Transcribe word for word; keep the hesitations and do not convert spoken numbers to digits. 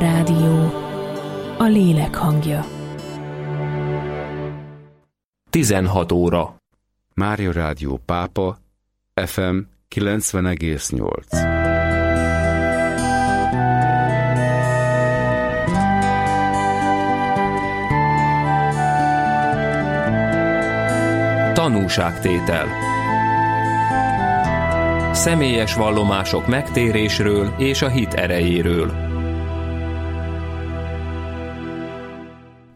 Rádió, a lélek hangja. tizenhat óra. Mária Rádió Pápa, ef em kilencven egész nyolc. Tanúságtétel. Személyes vallomások megtérésről és a hit erejéről.